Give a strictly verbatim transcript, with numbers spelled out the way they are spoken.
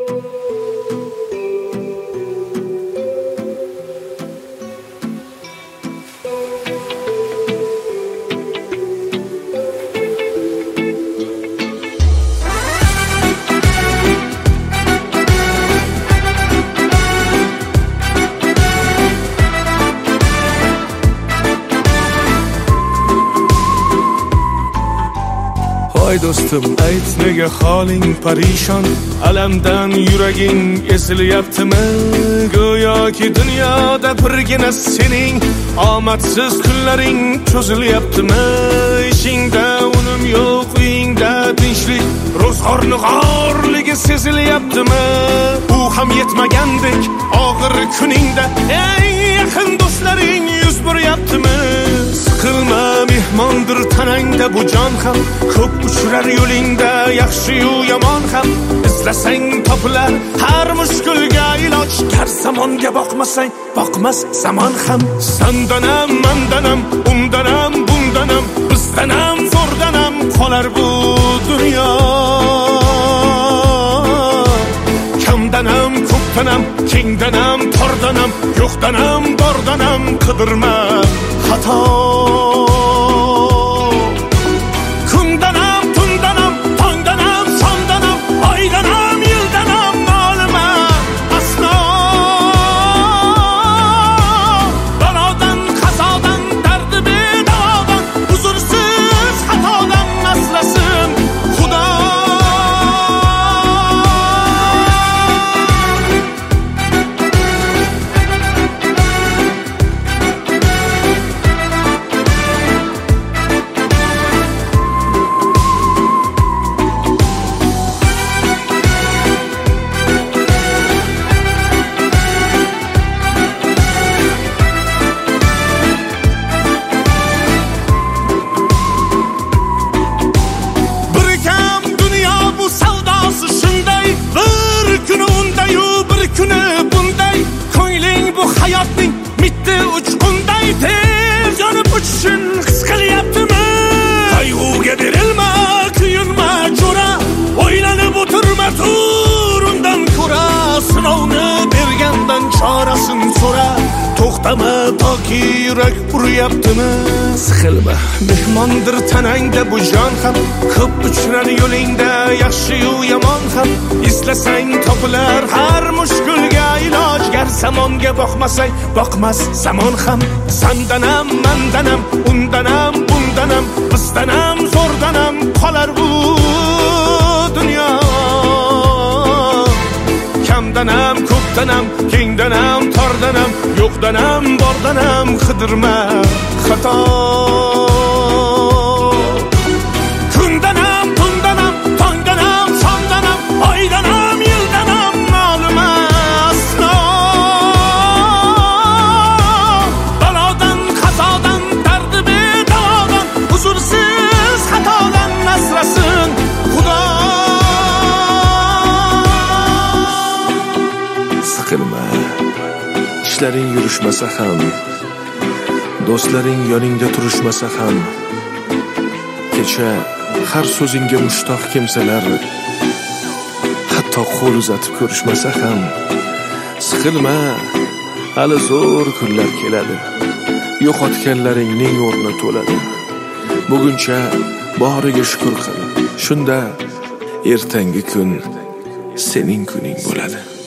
Ay do'stim, ayt nega holing parishon, alamdan yuraging esilyaptimi? Go'yoki dunyoda birgina sening omadsiz kunlaring cho'zilyaptimi? Ishingda unum yo'q, uyingda tinchlik, ro'zg'orni g'orligi sezilyaptimi? U ham yetmagandek og'ir kuningda eng yaqin do'stlaring yuz beryaptimi? Siqilma, mehmondir tanangda bu jon ham, ko'p uchrar yo'lingda yaxshi-yu yomon ham. Izlasang topilar har mushkulga iloj, gar zamonga boqmasang boqmas zamon ham. Sandanam, mandanam, undanam, bundanam, bizdanam, zo'rdanam qolar bu dunyo. Kamdanam, ko'pdanam, kengdanam, tordanam, yo'qdanam, bordanam, qidirma xato. Hayotning mitti uchqunday tez yonib uchishun his qilyaptimi? Qayg'uga berilma, kuyinma jo'ra, o'ylanib o'tirma, tur undan ko'ra. Sinovni bergandan chorasin so'ra, to'xtama toki yurak uryaptimi? Siqilma, mehmondir tanangda bu jon ham, ko'p uchrar yo'lingda yaxshi-yu yomon ham. Izlasang topilar har mushkulga iloj, gar zamonga boqmasang boqmas zamon ham. Sandanam, mandanam, undanam, bundanam, bizdanam, zo'rdanam qolar bu dunyo. Kamdanam, ko'pdanam, kengdanam, tordanam, yo'qdanam, bordanam, qidirma xato. Kundanam, tundanam, tongdanam, sondanam, oydanam, yildanam ma'lum aslo. Balodan, qazodan, dardi bedavodan, huzursiz xatodan asrasin Xudo. Siqilma, ishlaring yurishmasa ham, do'stlaring yoningda turishmasa ham, kecha har so'zingga mushtoq kimsalar hatto qo'l uzatib ko'rishmasa ham. Siqilma, hali zo'r kunlar keladi, yo'qotganlaringning o'rni to'ladi. Buguncha boriga shukr qil, shunda ertangi kun sening kuning bo'ladi.